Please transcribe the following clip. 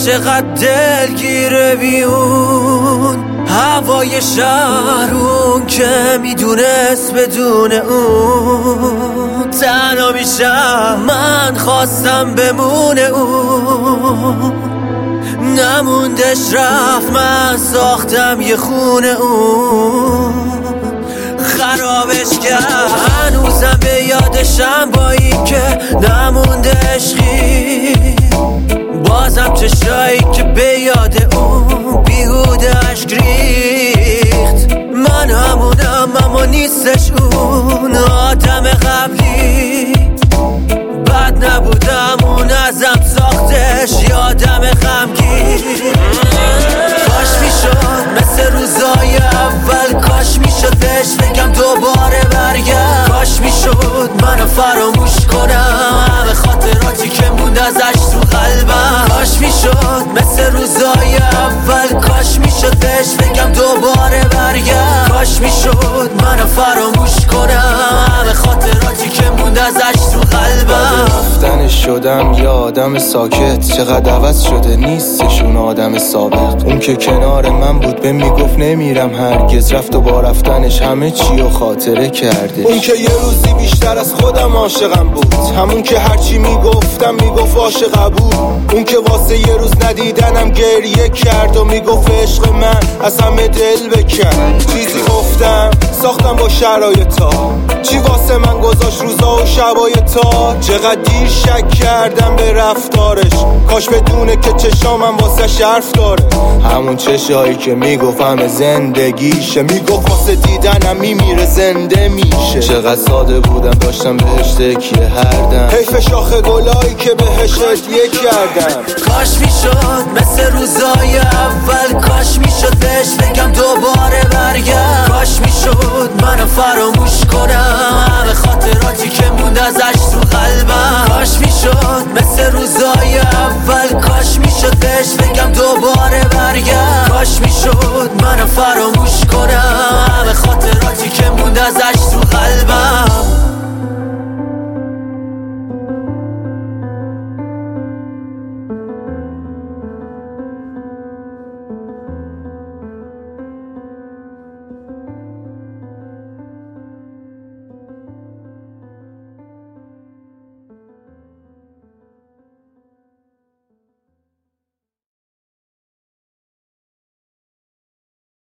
چقدر دلگیره بیون هوای شهرون که میدونست بدون اون تنها میشم. من خواستم بمونه اون نموندش رفت، من ساختم یه خونه اون خرابش کرد. هنوزم به یادشم با این که نمونده عشقی، بازم چشایی که به یاد اون بیهوده اشک ریخت. من همونم اما نیستش اون آدم قبلی. بد نبودم اون ازم ساختش یادم غمگین. کاش میشد مثل روزای اول، کاش میشد بهش بگم دوباره برگرد. کاش میشد منو فراموش کنم همه خاطراتی که موند ازش تو قلبم. کاش میشد مثل روزای اول، کاش میشد بهش بگم دوباره برگرد. کاش میشد منو فراموش کنم همه خاطراتی که موند ازش تو قلبم. رفتنش شدم یه آدم ساکت، چقدر عوض شده نیستشون آدم سابق. اون که کنار من بود به میگفت نمیرم هرگز، رفت و با رفتنش همه چی رو خاطره کرده. اون که یه روزی بیشتر از خودم عاشقم بود، همون که هرچی میگفتم میگفت عاشق بود. اون که واسه یه روز ندیدنم گریه کرد و میگفت عشق من از همه دل بکن. چیزی گفتم ساختم با شرایطا، چی واسه من گذاشت روزا و شبای تا. چقدر دیر شک کردم به رفتارش، کاش بدونه که چشامم واسه شرف داره. همون چشایی که میگفت همه زندگیشه، میگفت واسه دیدنم میمیره زنده میشه. چقدر ساده بودم داشتم بهش تکیه هر دم، حیف شاخ گلایی که بهش هدیه کردم. کاش میشد مثل روزای اول، کاش میشد بهش بگم دوباره برگرد. کاش میشد منو فراموش کنم همه خاطراتی که موند ازش تو قلبم. کاش میشد مثل روزای اول، کاش میشد بهش بگم دوباره برگرد. کاش میشد منو فراموش کنم همه خاطراتی که موند ازش تو قلبم.